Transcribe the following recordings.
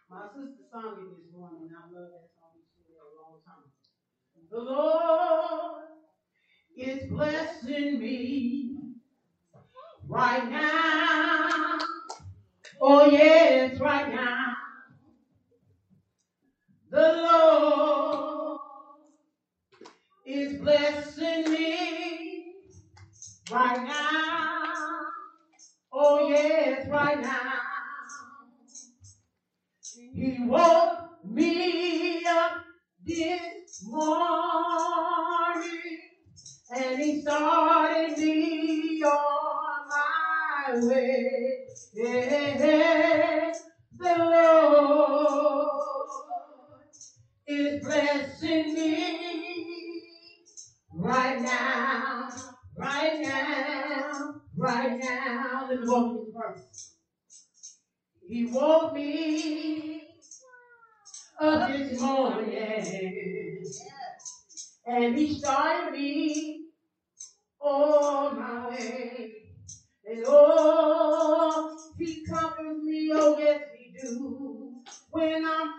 My sister sung it this morning. I love that song. She did it a long time. The Lord is blessing me right now. Oh, yes, right now. The Lord is blessing me right now. Oh, yes, right now. He woke me up this morning and he started me on my way. Yeah, the Lord is blessing me right now, right now, right now. Let me walk you first. He woke me up this morning and he started me on my way. And oh, he comforts me, oh yes he do. When I'm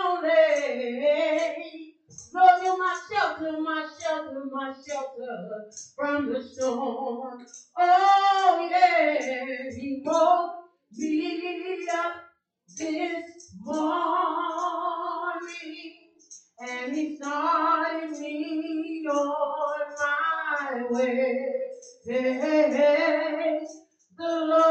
lonely, Lord, you're my shelter, my shelter, my shelter from the storm. Oh yeah, he woke me up this morning and he started me on my way. Hey, the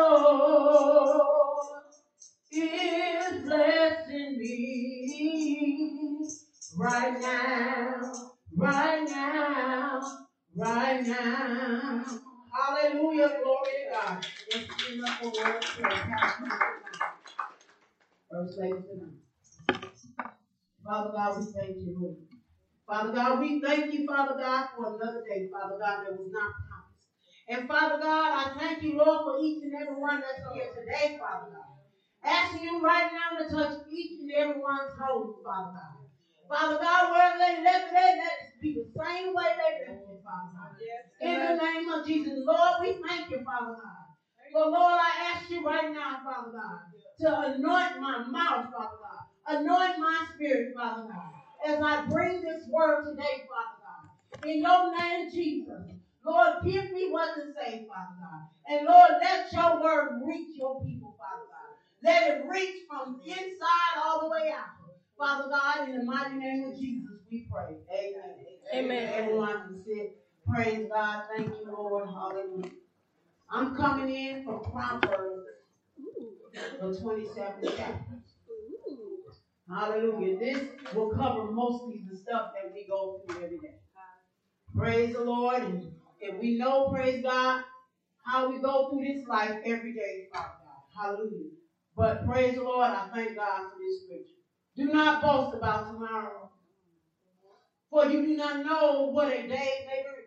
Lord is blessing me right now, right now, right now. Hallelujah, glory to God. Let's bring up the word of prayer. First lady tonight. Father God, we thank you, Lord. Father God, we thank you, Father God, for another day, Father God, that was not promised. And Father God, I thank you, Lord, for each and every one that's here today, Father God. Asking you right now to touch each and every one's home, Father God. Father God, wherever they left today, let it be the same way they left it, Father God. In the name of Jesus, Lord, we thank you, Father God. So, Lord, I ask you right now, Father God, to anoint my mouth, Father God. Anoint my spirit, Father God, as I bring this word today, Father God. In your name, Jesus. Lord, give me what to say, Father God. And Lord, let your word reach your people, Father God. Let it reach from inside all the way out. Father God, in the mighty name of Jesus, we pray. Amen. Amen. Everyone can sit. Praise God. Thank you, Lord. Hallelujah. I'm coming in from Proverbs, the 27th chapter. Hallelujah. This will cover mostly the stuff that we go through every day. Praise the Lord. And if we know, praise God, how we go through this life every day, Father God. Hallelujah. But praise the Lord, I thank God for this scripture. Do not boast about tomorrow, for you do not know what a day may bring.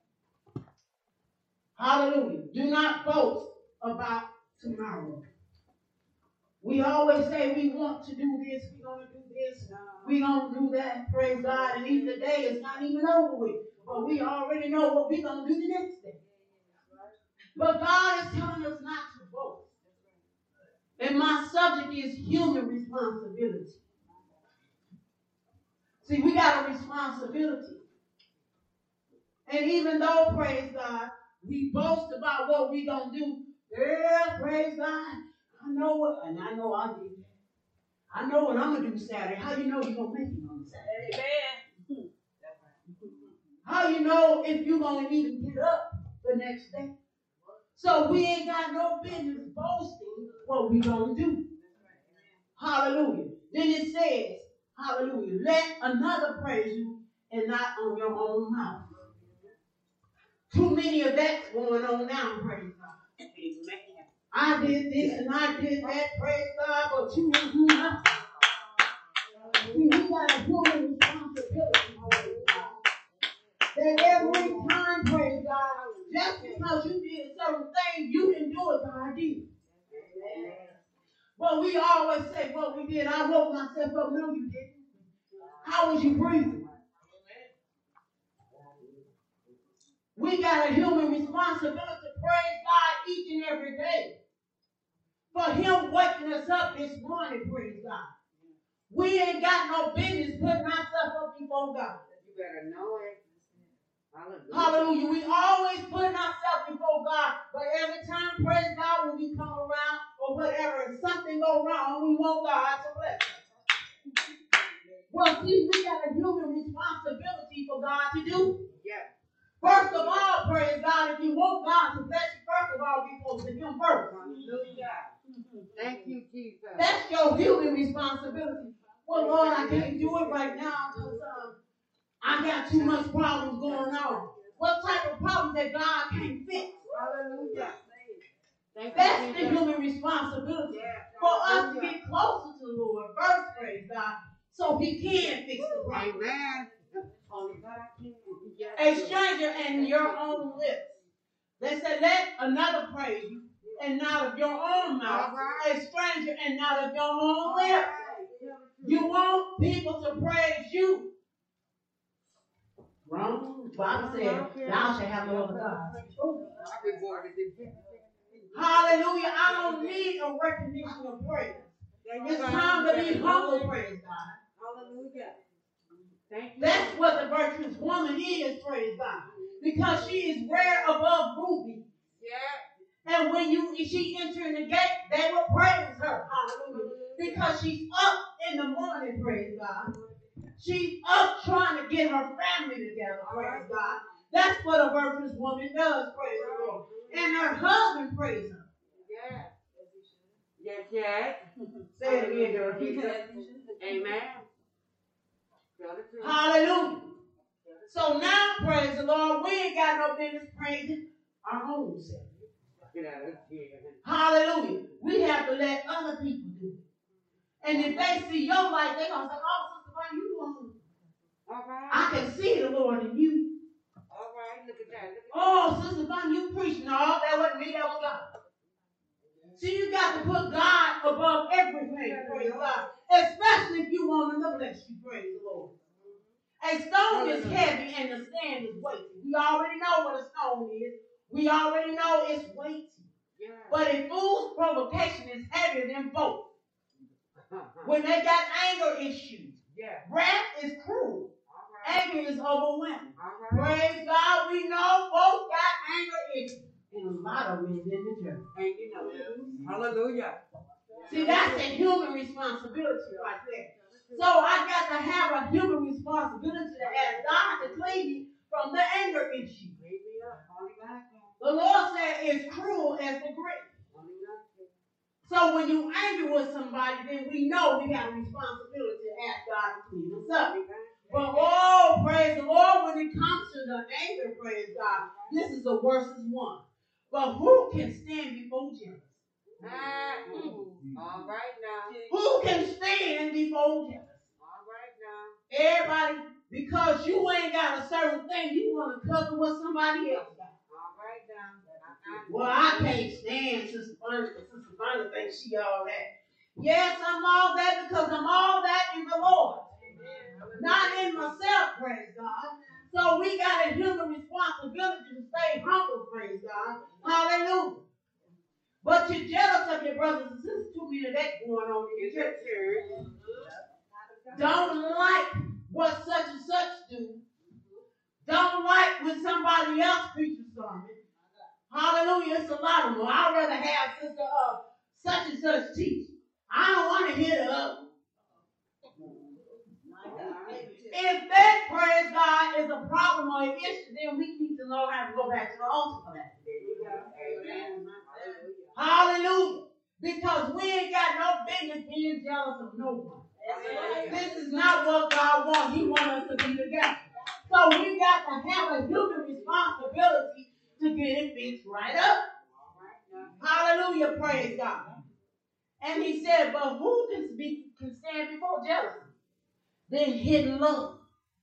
Hallelujah. Do not boast about tomorrow. We always say we want to do this, we're going to do this, we're going to do that, praise God, and even the day is not even over with. But we already know what we're going to do the next day. But God is telling us not to boast. And my subject is human responsibility. See, we got a responsibility. And even though, praise God, we boast about what we're going to do, yeah, praise God, I know what, and I know I did that. I know what I'm going to do Saturday. How you know you're going to make it on Saturday? Amen. How you know if you're going to even get up the next day? So we ain't got no business boasting what we going to do. Hallelujah. Then it says, hallelujah, let another praise you and not on your own mouth. Too many of that's going on now, praise God. Amen. I did this and I did that, praise God, but you didn't do nothing. See, we got a human responsibility, praise God. That every time, praise God, just because you did a certain thing, you didn't do it, God did. Amen. Well, we always say what we did. I woke myself up. No, you didn't. How was you breathing? We got a human responsibility to praise God each and every day. For him waking us up this morning, praise God. We ain't got no business putting ourselves up before God. You better know it. Hallelujah. Hallelujah. We always putting ourselves before God, but every time, praise God, when we come around or whatever, and something go wrong, we want God to bless us. Well, see, we got a human responsibility for God to do. Yeah. First of all, praise God, if you want God to bless you, first of all, be close to Him first. Hallelujah. Thank you, Jesus. That's your human responsibility. Well, Lord, I can't do it right now because I got too much problems going on. What type of problems that God can't fix? Hallelujah. That's the human responsibility for us to get closer to the Lord first, praise God, so He can fix the problem. Amen. A stranger and your own lips. They said, let another praise you, and not of your own mouth. A stranger and not of your own lips. You want people to praise you. Wrong. The Bible said, thou shalt have no other gods. Hallelujah. I don't need a recognition of praise. It's time to be humble, praise God. Hallelujah. That's what the virtuous woman is, praise God. Because she is rare above ruby. Yeah. And when she entering the gate, they will praise her. Hallelujah. Because she's up in the morning, praise God. She's up trying to get her family together, praise God. That's what a virtuous woman does, praise the Lord. And her husband praise her. Yeah. Yes, yes. Say it again, girl. Amen. Hallelujah. So now, praise the Lord, we ain't got no business praising our own self. Hallelujah. We have to let other people do it. And if they see your life, they're going to say, oh, Sister Bunny, you doing something. All right. I can see the Lord in you. All right, look at that. Oh, Sister Bunny, you preaching. No, that wasn't me, that was God. See, you got to put God above everything, praise God. Especially if you want Him to bless you, praise the Lord. A stone is heavy and the sand is weighty. We already know what a stone is. We already know it's weighty. Yeah. But a fool's provocation is heavier than both. When they got anger issues, wrath is cruel. Anger is overwhelming. Praise God, we know folks got anger issues. And a lot of them is in the church. And you know it. Hallelujah. See, that's a human responsibility right there. So I got to have a human responsibility to ask God to clean me from the anger issue. The Lord said it's cruel as the grave. So when you angry with somebody, then we know we have a responsibility to ask God to clean us up. But oh, praise the Lord, when it comes to the anger, praise God, this is the worstest one. But who can stand before jealous? All right now. Who can stand before jealous? All right now. Everybody, because you ain't got a certain thing, you want to cover what somebody else got. All right now. Well, I can't stand Sister Bunny. Sister Bunny thinks she all that. Yes, I'm all that because I'm all that in the Lord. Not in myself, praise God. So we got a human responsibility to stay humble, praise God. Hallelujah. But you're jealous of your brothers and sisters. Too many of that going on in your church. Don't like what such and such do. Don't like when somebody else preaches sermon. Hallelujah. It's a lot of them. I'd rather have sister such and such teach. I don't want to hear the other. If that, praise God, is a problem or an issue, then we need to know how to go back to the altar for that. Hallelujah. Because we ain't got no business being jealous of no one. This is not what God wants. He wants us to be together. So we got to have a human responsibility to get it fixed right up. Hallelujah, praise God. And he said, but who can stand before jealousy? Then hidden love.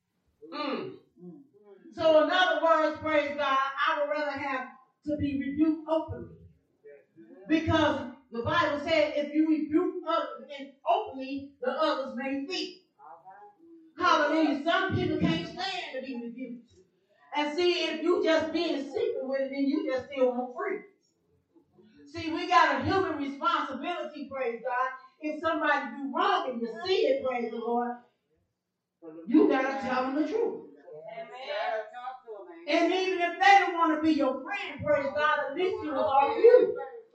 So in other words, praise God, I would rather have to be rebuked openly. Because the Bible said if you rebuke openly, the others may flee. Hallelujah. Some people can't stand to be rebuked. And see, if you just being secret with it, then you just still won't free. See, we got a human responsibility, praise God. if somebody do wrong and you see it, praise the Lord, you got to tell them the truth. And even if they don't want to be your friend, praise God, at least you will offer you.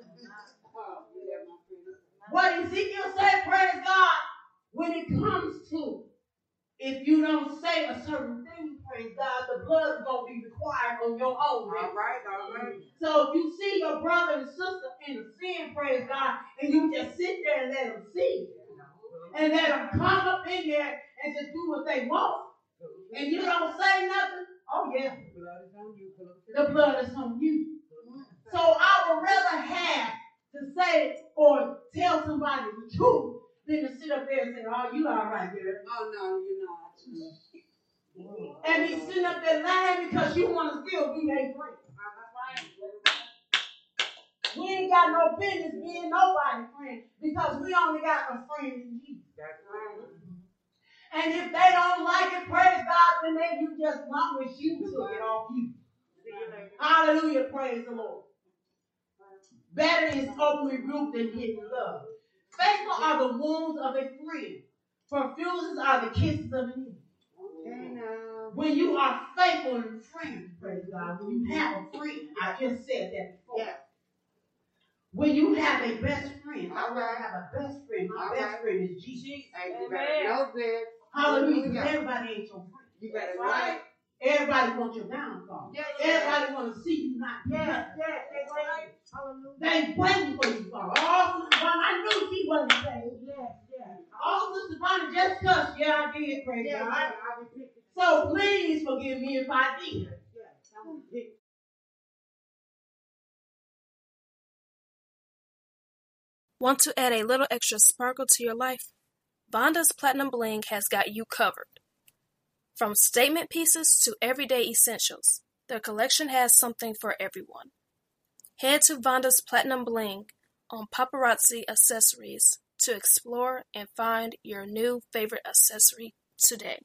What Ezekiel said, praise God, when it comes to, if you don't say a certain thing, praise God, the blood is going to be required on your own. All right. So if you see your brother and sister in a sin, praise God, and you just sit there and let them see, and let them come up in there and just do what they want, and you don't say nothing, oh yeah, the blood is on you. So I would rather have to say or tell somebody the truth than to sit up there and say, oh, you all right, girl. Oh, no, you're not. And he's sitting up there lying because you want to still be their friend. We ain't got no business being nobody's friend because we only got a friend in Jesus. That's right. And if they don't like it, praise God, then they you just long as you took it off you. Hallelujah, praise the Lord. Better is open rebuke than hidden love. Faithful are the wounds of a friend. Profusers are the kisses of an enemy. When you are faithful and friends, praise God, when you have a friend, I just said that before. Yeah. When you have a best friend, I rather have a best friend. My best friend is Jesus. Amen. Hallelujah. Because everybody ain't your friend. You better right. Everybody wants your downfall. Yeah. Everybody wants to see you not good. Yeah. They waiting for you to fall. Oh, Sister Bonnie, I knew she wasn't saved. Yeah. Oh, Sister Bonnie just cussed. Yeah, I did, praise God. So please forgive me if I did. Want to add a little extra sparkle to your life? Vonda's Platinum Bling has got you covered. From statement pieces to everyday essentials, their collection has something for everyone. Head to Vonda's Platinum Bling on Paparazzi Accessories to explore and find your new favorite accessory today.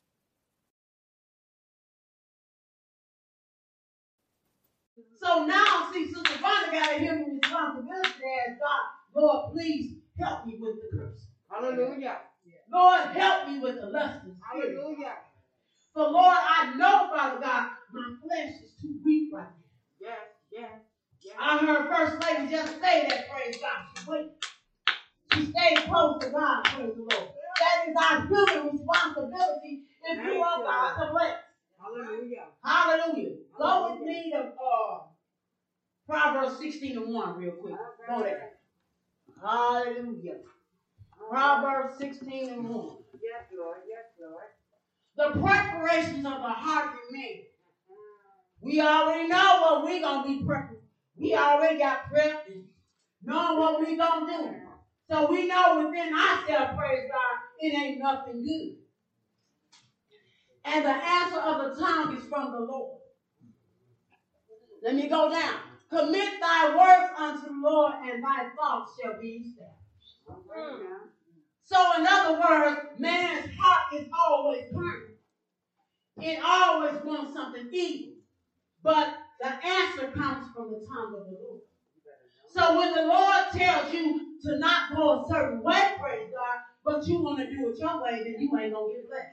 So now, see, Sister Vonda got to hear me responsibility as God, Lord, please help me with the curse. Hallelujah. Lord, help me with the lust and spirit. Hallelujah. For Lord, I know, Father God, my flesh is too weak right now. Yes. I heard First Lady just say that, praise God. She stayed close to God, praise the Lord. That is our human responsibility if you want God to bless. Hallelujah. Go with me to Proverbs 16:1 real quick. Go there. Hallelujah. Proverbs 16:1. Yes, Lord. The preparations of the heart of man. We already know what we're going to be prepping. We already got prepped, knowing what we're going to do. So we know within ourselves, praise God, it ain't nothing good. And the answer of the tongue is from the Lord. Let me go down. Commit thy works unto the Lord, and thy thoughts shall be established. So in other words, man's heart is always burning. It always wants something evil. But the answer comes from the tongue of the Lord. So when the Lord tells you to not go a certain way, praise God, but you want to do it your way, then you ain't going to get blessed.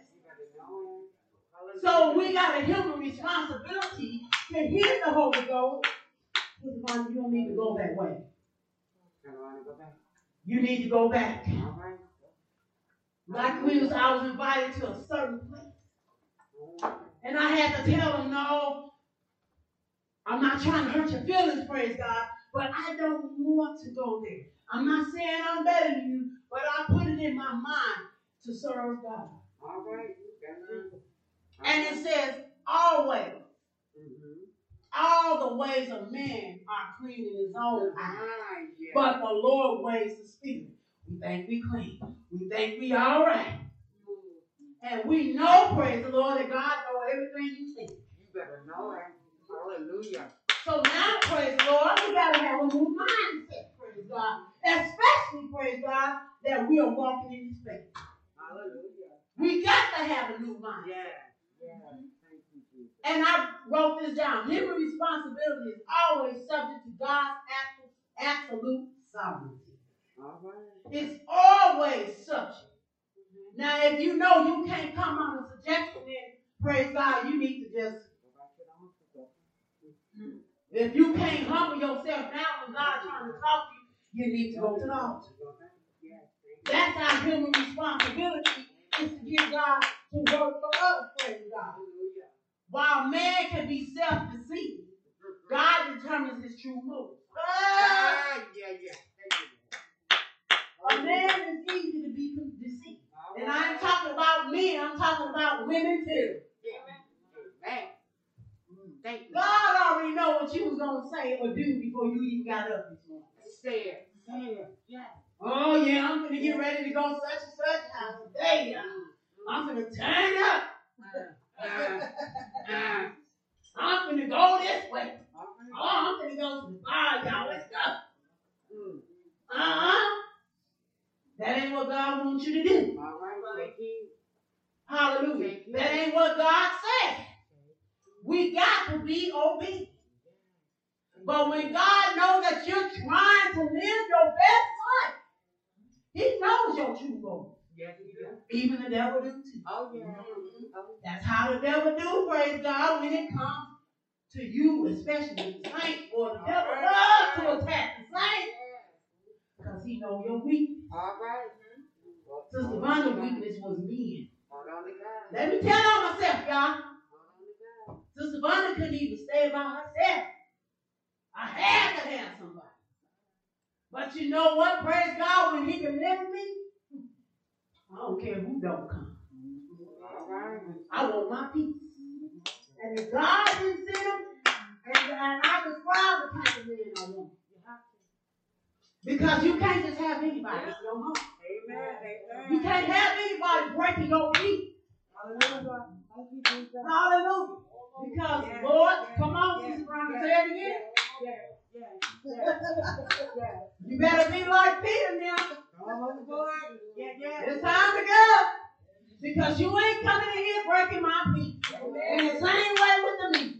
So we got a human responsibility to hear the Holy Ghost. You don't need to go that way. You need to go back. Like I was invited to a certain place. And I had to tell them, no, I'm not trying to hurt your feelings, praise God, but I don't want to go there. I'm not saying I'm better than you, but I put it in my mind to serve God. All right. And it says, always. All the ways of man are clean in his own eyes, but the Lord weighs the spirit. We think we clean. We think we all right. And we know, praise the Lord, that God knows everything you think. You better know it. Hallelujah. So now, praise the Lord, we got to have a new mindset, praise God. Especially, praise God, that we are walking in His faith. Hallelujah. We got to have a new mindset. Yeah. And I wrote this down. Human responsibility is always subject to God's absolute sovereignty. All right. It's always subject. Now, if you know you can't come on a suggestion, then praise God, you need to just. If you can't humble yourself down when God's trying to talk to you, you need to go to the altar. That's our human responsibility, is to give God to work for us, praise God. While man can be self-deceived, God determines his true motives. A man is easy to be deceived. And I ain't talking about men, I'm talking about women too. God already know what you was going to say or do before you even got up this morning. Oh, yeah, I'm going to get ready to go such and such house today. I'm going to turn up. I'm going to go this way. Oh, I'm going to go to the bar, y'all. Let's go. That ain't what God wants you to do. Hallelujah. That ain't what God said. We got to be obedient. But when God knows that you're trying to live your best life, he knows your true goal. Even the devil do too. That's how the devil do, praise God, when it comes to you, especially the saints. Or the devil loves to attack the saints because he knows your weakness. Sister Vonda's weakness was men. Let me tell on myself, y'all. Sister Vonda couldn't even stay by herself. I had to have somebody. But you know what? Praise God, when he delivered me, I don't care who don't come. I want my peace. And if God didn't send him, and I describe the kind of man I want. Because you can't just have anybody in your home. You can't have anybody breaking your peace. Hallelujah. Because, Lord, come on, Sister Brown, say it again. You better be like Peter now. It's time to go. Because you ain't coming in here breaking my peace. And the same way with the meat.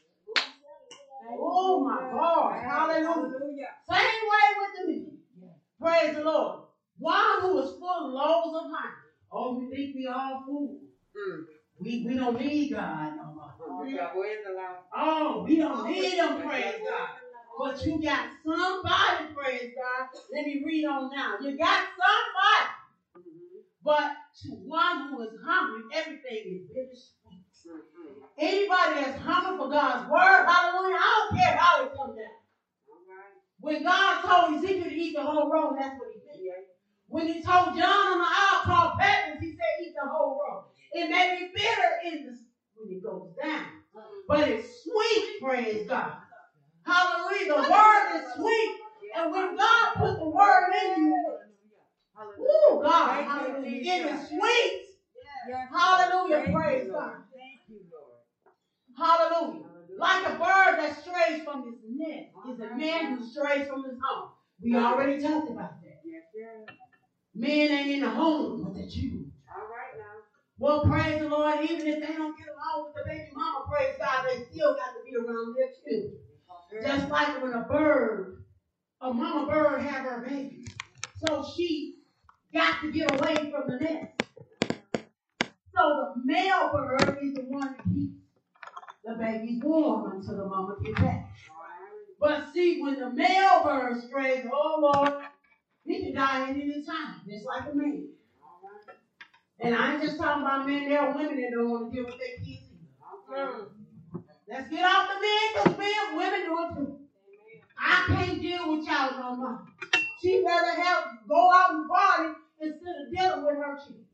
Oh, my God. Hallelujah. Same way with the meat. Praise the Lord. One who is full of loaves of honey. Oh, you think we all fools? We don't need God no more. Oh, we don't need him, praise God. But you got somebody, praise God. Let me read on now. You got somebody. But to one who is hungry, everything is bittersweet. Anybody that's hungry for God's word, hallelujah, I don't care how it comes down. When God told Ezekiel to eat the whole roll, that's what he did. When he told John on the isle called Patmos, he said eat the whole roll. It may be bitter when it goes down, but it's sweet, praise God. Hallelujah. The word is sweet. And when God put the word in you, oh God, hallelujah, it is sweet. Hallelujah, praise God. Hallelujah. Like a bird that strays from his nest is a man who strays from his home. We already talked about that. Men ain't in the home with the children. Well, praise the Lord, even if they don't get along with the baby mama, praise God, they still got to be around their children. Just like when a mama bird have her baby. So she got to get away from the nest. So the male bird is the one that keeps the babies warm until the mama gets back. But see, when the male bird strays, oh Lord, he can die at any time, just like a man. And I ain't just talking about men, there are women that don't want to deal with their kids either. Let's get off the men, because women do it too. I can't deal with y'all no more. She'd rather go out and party instead of dealing with her children.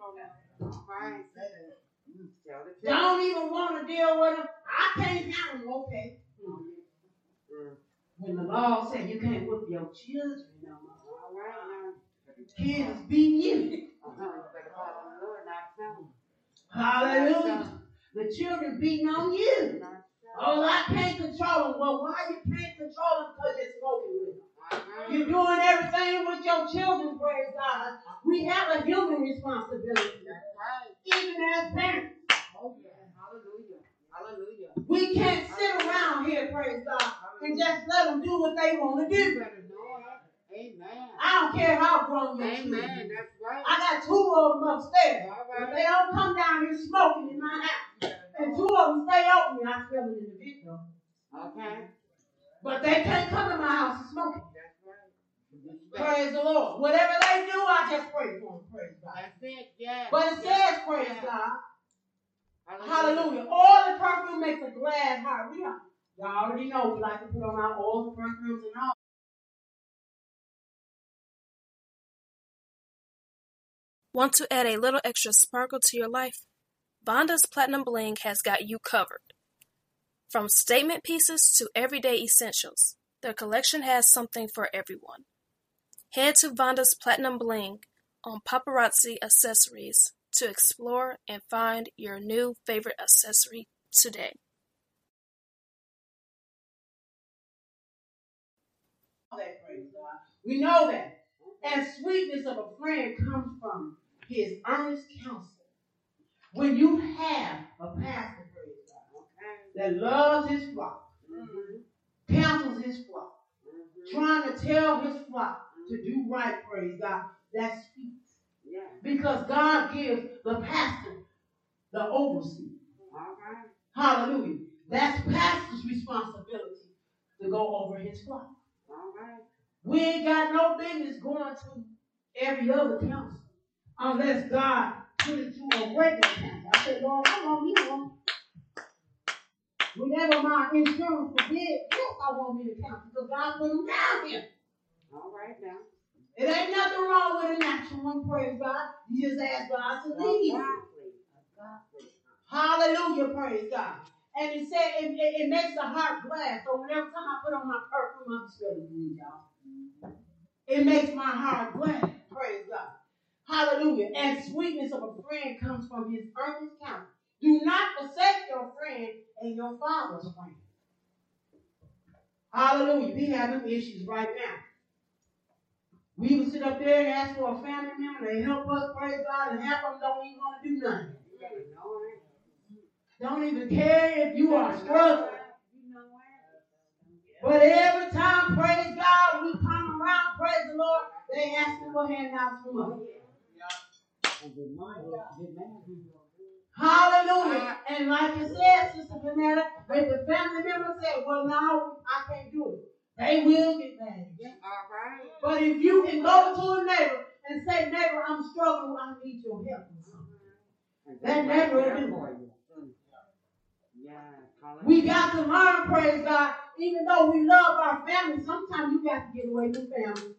Don't even want to deal with them. I can't handle them, okay. When the law said you can't whip your children no more. Kids beating you. Hallelujah. The children beating on you. Oh, I can't control them. Well, why you can't control them? Because you're smoking with them. You're doing everything with your children, praise God. We have a human responsibility. Even as parents. We can't sit around here, praise God, and just let them do what they want to do. Amen. I don't care how grown your children. Amen. That's right. I got 2 of them upstairs. All But right. they don't come down here smoking in my house. And 2 of them stay open. I smell it in the video. Okay. But they can't come to my house and smoke it. That's right. Praise the Lord. Whatever they do, I just pray for them. Praise God. That's it. Yeah. But it says, praise Yeah. God. Hallelujah. Hallelujah. Oil and perfume makes a glad heart. Y'all already know we like to put on our oils and perfumes and all. Want to add a little extra sparkle to your life? Vonda's Platinum Bling has got you covered. From statement pieces to everyday essentials, their collection has something for everyone. Head to Vonda's Platinum Bling on Paparazzi Accessories to explore and find your new favorite accessory today. Praise God. We know that. And sweetness of a friend comes from his earnest counsel. When you have a pastor, praise God, that loves his flock, counsels his flock, trying to tell his flock to do right, praise God, that's sweet. Yeah. Because God gives the pastor the overseer. Hallelujah. That's pastor's responsibility to go over his flock. We ain't got no business going to every other council unless God put it to a regular council. I said, Lord, I want me one. Whenever my insurance forbid, yes, I want me to council because God put them down here. All right now. It ain't nothing wrong with a natural one, praise God. You just ask God to lead. Hallelujah, praise God. And it said it makes the heart glad. So whenever time I put on my perfume, I'm smelling good, y'all. It makes my heart glad. Praise God. Hallelujah. And sweetness of a friend comes from his earnest counsel. Do not forsake your friend and your father's friend. Hallelujah. We having issues right now. We would sit up there and ask for a family member to help us, praise God, and half of them don't even want to do nothing. Don't even care if you are struggling. But every time, praise God, we come around, praise the Lord, they ask for handouts from us. Hallelujah. And like you said, Sister Vanetta, if the family member said, well, no, I can't do it, they will get mad. All right. But if you can go to a neighbor and say, neighbor, I'm struggling, I need your help. That neighbor will do it. We got to learn, praise God, even though we love our family, sometimes you got to get away from family.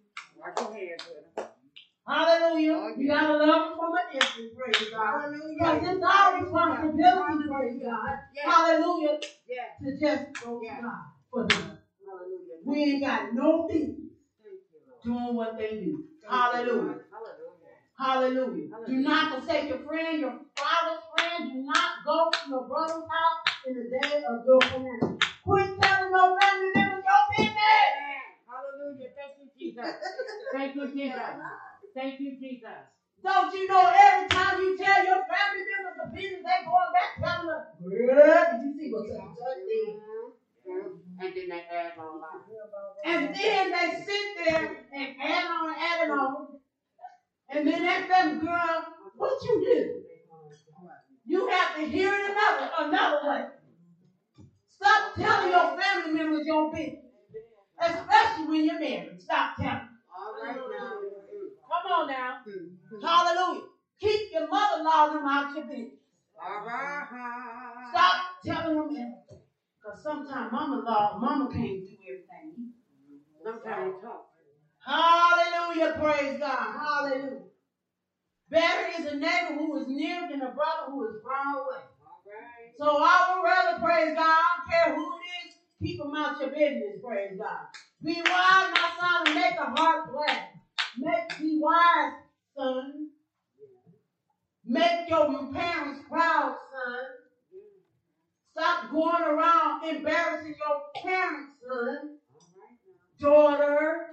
Hallelujah. You got to love them from an distance, praise God. Because it's our responsibility, praise God. Hallelujah. To just go to God for them. We ain't got no business doing what they do. Hallelujah. Hallelujah. Do not forsake your friend, your father's friend. Do not go to your brother's house in the day of your calamity. Quit telling your family members your business. Hallelujah. Thank you, Jesus. Thank you, Jesus. Thank you, Jesus. Don't you know every time you tell your family members the business, they going back telling them, did you see what such did? And then they add on. And then they sit there and add on. And then that family, girl, what you do? You have to hear it another way. Stop telling your family members your business. Especially when you're married. Stop telling them. All right now. Come on now. Hallelujah. Keep your mother-in-law them out your business. All right. Stop telling them everything. Because sometimes mama can't do everything. Sometimes talk. Hallelujah. Praise God. Hallelujah. Better is a neighbor who is near than a brother who is far away. Right. So I would rather, praise God, I don't care who it is, keep them out your business, praise God. Be wise, my son, and make the heart glad. Be wise, son. Make your parents proud, son. Stop going around embarrassing your parents, son. Daughter.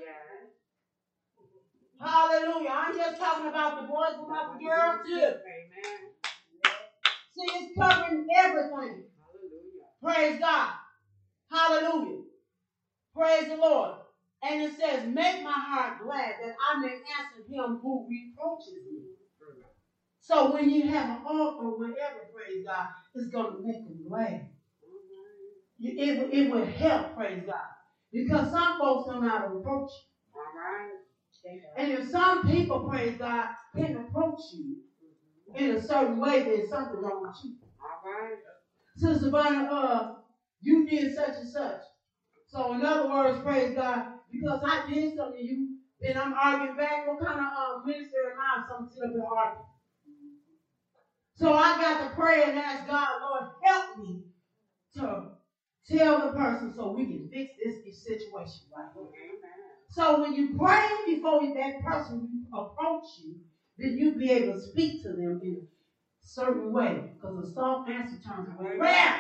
Hallelujah. I'm just talking about the boys and about the girls too. Amen. See, it's covering everything. Hallelujah. Praise God. Hallelujah. Praise the Lord. And it says, make my heart glad that I may answer him who reproaches me. So when you have an offer, whatever, praise God, it's going to make him glad. It will help, praise God. Because some folks don't know how to approach you. All right. And if some people, praise God, can approach you in a certain way, there's something wrong with you. All right. Sister Bonner, you did such and such. So in other words, praise God, because I did something to you, and I'm arguing back, what kind of minister am I? Some sit up and argue. So I got to pray and ask God, Lord, help me to tell the person so we can fix this situation right here. So when you pray before that person approach you, then you'll be able to speak to them in a certain way. Because a soft answer turns away wrath.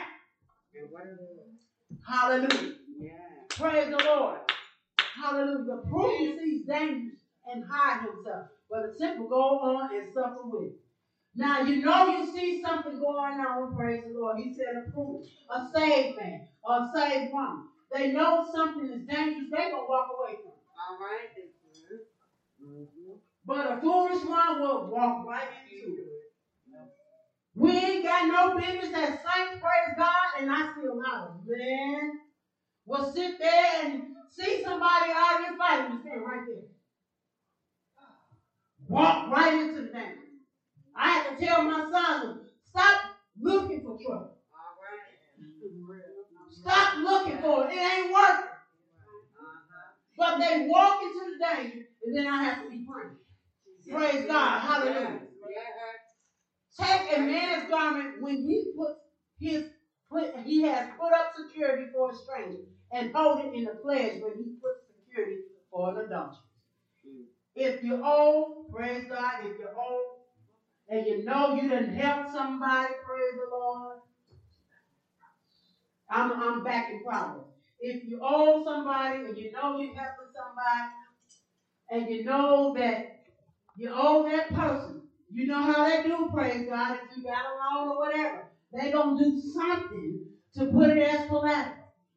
Hallelujah. Yeah. Praise the Lord. Hallelujah. The prudent sees dangers and hide himself, but the simple go on and suffer with it. Now, you know you see something going on, praise the Lord. He said a prudent, a saved man, or a saved woman. They know something is dangerous, they going to walk away from it. All right. But a foolish one will walk right into it. We ain't got no business as saints, praise God, and I see a lot of men will sit there and see somebody arguing, fighting, and stand right there. Walk right into the danger. I had to tell my son, stop looking for trouble. All right. Stop looking for it. It ain't working. But they walk into the danger, and then I have to be praying. Praise God. Hallelujah. Take a man's garment when he has put up security for a stranger, and hold it in the pledge when he puts security for an adultery. If you owe, praise God, if you owe, and you know you done helped somebody, praise the Lord. I'm back in Proverbs. If you owe somebody and you know you're helping somebody, and you know that you owe that person, you know how they do, praise God, if you got a loan or whatever, they going to do something to put it as collateral.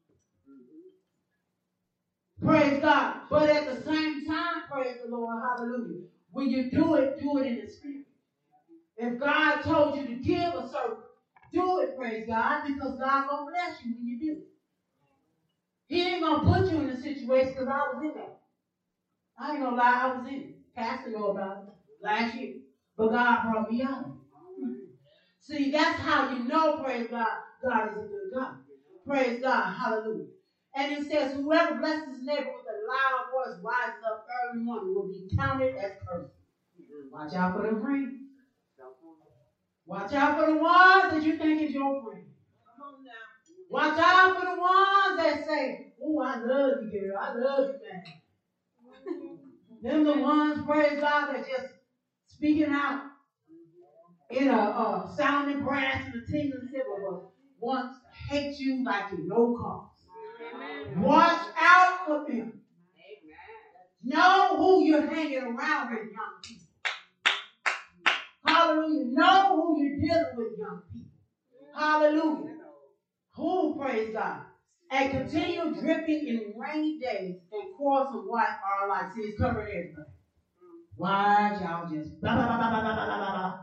Praise God. But at the same time, praise the Lord, hallelujah, when you do it in the spirit. If God told you to give a certain, do it, praise God, because God going to bless you when you do it. He ain't going to put you in a situation because I was in there. I ain't going to lie, I was in it. Pastor know about it last year. But God brought me out. See, that's how you know, praise God, God is a good God. Praise God, hallelujah. And it says, whoever blesses his neighbor with a loud voice rises up early morning will be counted as cursed. Watch out for the friends. Watch out for the ones that you think is your friend. Watch out for the ones that say, oh, I love you, girl. I love you, man. Them the ones, praise God, that just speaking out in a sounding brass and a tingling cymbal, but wants to hate you like you no cause. Watch out for them. Know who you're hanging around with, young people. Hallelujah. Know who you're dealing with, young people. Hallelujah. Who, praise God. And continue dripping in rainy days and quarrels of what are like. See, it's covering everything. Why y'all just blah, blah, blah, blah, blah, blah, blah, blah.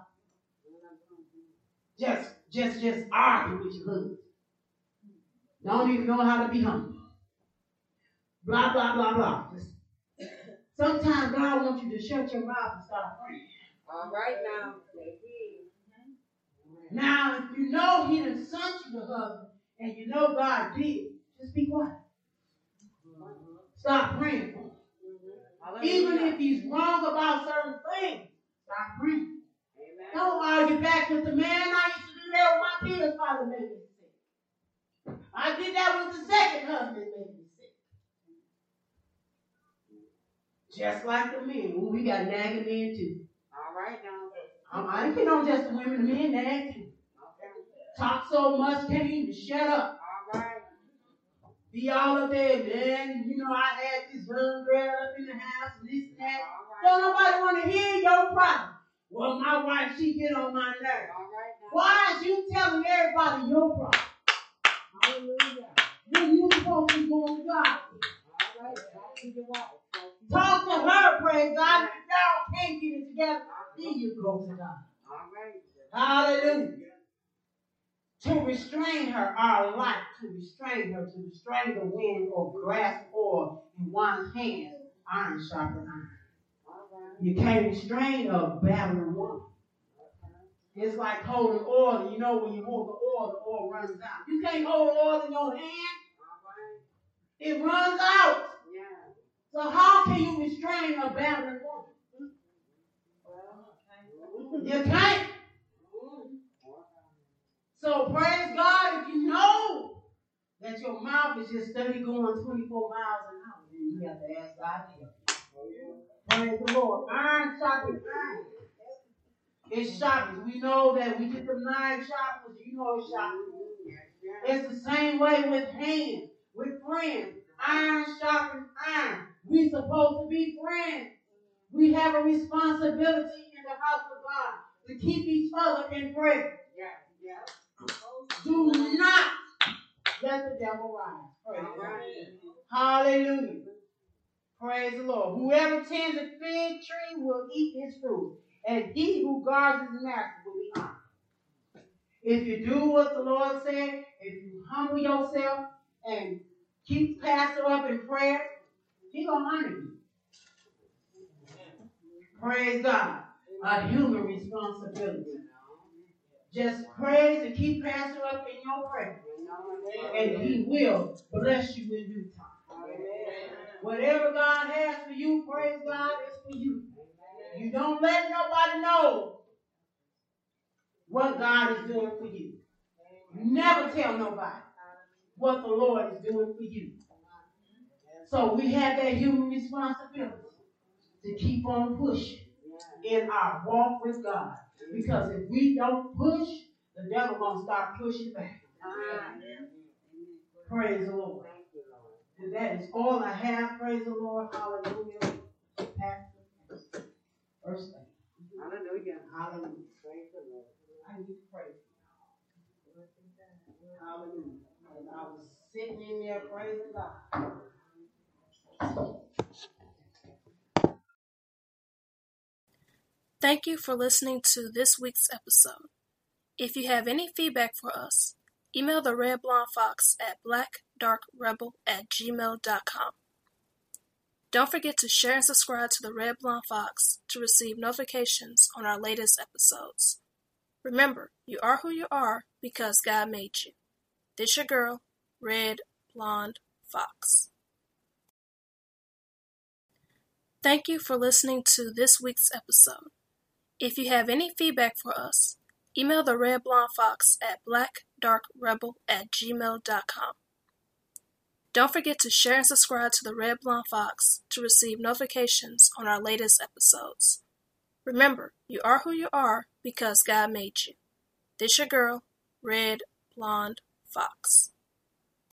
Just argue with your husband. Don't even know how to be humble. Blah, blah, blah, blah. Sometimes God wants you to shut your mouth and start praying. All right now. Now, if you know he done sent you the husband, and you know God did, just be quiet. Stop praying for him. Even if he's wrong about certain things, stop praying. Amen. Don't argue back with the man. I used to do that with my kids' father made me sick. I did that with the second husband that made me sick. Just like the men. Ooh, we got nagging men too. All right now. I didn't get on just the women, the men nag too. Talk so much, can't even shut up. All right. Be all up there, man. You know, I had this young girl up in the house and this and that. Right. Don't nobody want to hear your problem. Well, my wife, she get on my nerves. Right. Why is you telling everybody your problem? Hallelujah. When you supposed to be going to God? Talk to her, praise God. If y'all can't get it together, then you go to God. Hallelujah. To restrain her, our life, to restrain the wind or grass oil in one's hands, iron sharpens iron. You can't restrain a babbling woman. It's like holding oil. You know, when you hold the oil runs out. You can't hold oil in your hand. It runs out. So how can you restrain a babbling woman? You can't. So praise God, if you know that your mouth is just steady going 24 miles an hour, then you have to ask God to help you. Praise the Lord. Iron sharpens iron. It sharpens. We know that we get the knife sharpens. You know it sharpens. It's the same way with hands, with friends. Iron sharpens iron. We're supposed to be friends. We have a responsibility in the house of God to keep each other in prayer. Do not let the devil rise. Praise God. Hallelujah. Praise the Lord. Whoever tends a fig tree will eat his fruit, and he who guards his master will be honored. If you do what the Lord said, if you humble yourself and keep pastor up in prayer, he's going to honor you. Praise God. A human responsibility. Just praise and keep pastor up in your prayer. And he will bless you in due time. Whatever God has for you, praise God, is for you. You don't let nobody know what God is doing for you. Never tell nobody what the Lord is doing for you. So we have that human responsibility to keep on pushing in our walk with God. Because if we don't push, the devil gonna start pushing back. Praise the Lord. And that is all I have. Praise the Lord. Hallelujah. Pastor. First thing. Hallelujah. Hallelujah. Praise the Lord. I need to praise you. Hallelujah. And I was sitting in there praising God. Thank you for listening to this week's episode. If you have any feedback for us, email the Red Blonde Fox at blackdarkrebel@gmail.com. Don't forget to share and subscribe to the Red Blonde Fox to receive notifications on our latest episodes. Remember, you are who you are because God made you. This your girl, Red Blonde Fox. Thank you for listening to this week's episode. If you have any feedback for us, email the Red Blonde Fox at blackdarkrebel@gmail.com. Don't forget to share and subscribe to the Red Blonde Fox to receive notifications on our latest episodes. Remember, you are who you are because God made you. This your girl, Red Blonde Fox.